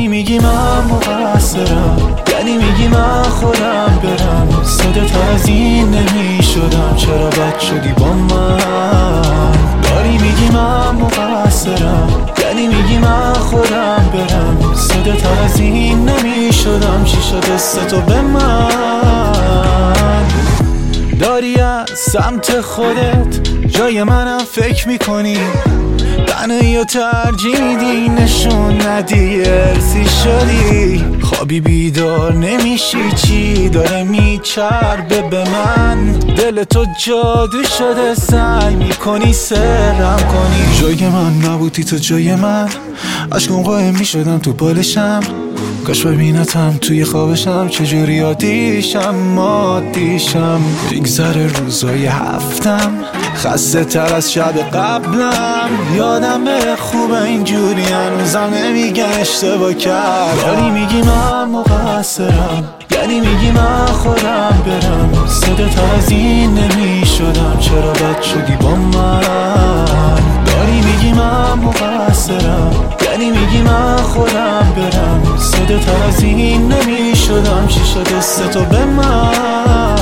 یعنی میگی من مقصرم، یعنی میگی من خودم برم. ساده تر از این نمیشدم، چرا بد شدی با من؟ داری میگی من مقصرم، یعنی میگی من خودم برم. ساده تر از این نمیشدم، چی شده تو به من؟ داری از سمت خودت جای منم فکر میکنی، تنهایی و ترجیح میدی نشون ندی، ارسی شدی خوابی بیدار نمیشی، چی داره میچربه به من؟ دل تو جادو شده، سعی میکنی سرم کنی. جای من نبودی تو جای من، عشقم قایم میشدم تو بالشم. کاش ببینتم توی خوابشم، چجوری عادیشم مادیشم. بگذره روزای هفتم، خسته تر از شب قبلم. یادم خوبه اینجوری هنوزم نمیگن اشتباه کرد. داری میگی من مقصرم، یعنی میگی من خودم برم. ساده تر از این نمیشدم، چرا بد شدی با من؟ داری میگی من مقصرم، یعنی میگی من خودم برم. ساده تر از این نمیشدم، چی شده تو به من؟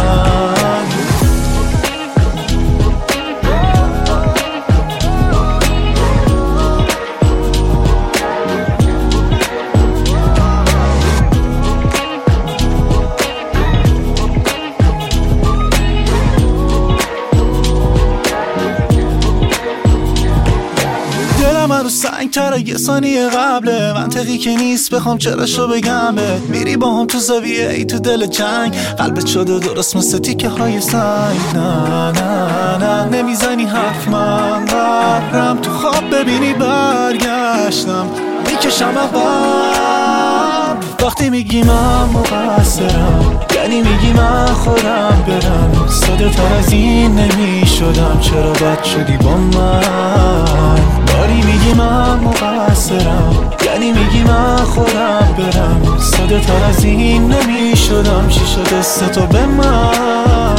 من رو سنگ تره یه ثانیه قبله، منطقی که نیست بخوام چراشو بگم بهت. میری با هم تو زاویه ای تو دل جنگ، قلبت شده درست مثل تیکه های سنگ. نه نه نه نمیزنی حرف، من قرارم تو خواب ببینی برگشتم میکشم عقب. وقتی میگی من مقصرم، یعنی میگی من خودم برم. ساده تر از این نمیشدم، چرا بد شدی با من؟ داری میگی من مقصرم، یعنی میگی من خودم برم. ساده تر از این نمیشدم، چی شده تو به من؟